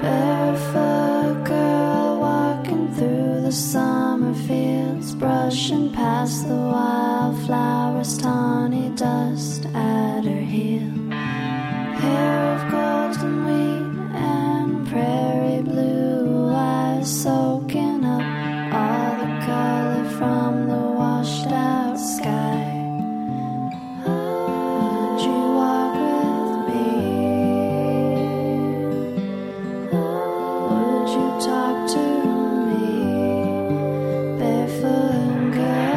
Barefoot girl walking through the summer fields, brushing past the wildflowers, tawny dust at her heel. Hair of golden wheat and prairie blue eyes, soaking up all the color from the washed out sky. Would you walk with me? Would you talk to me, barefoot girl?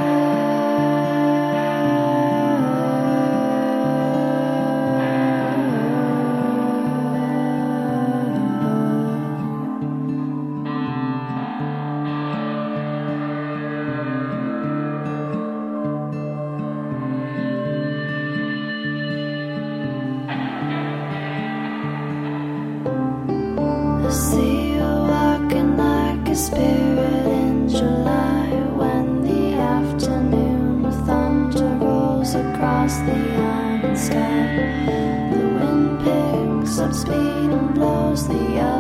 I see you walking like a spirit in July, when the afternoon thunder rolls across the iron sky. The wind picks up speed and blows the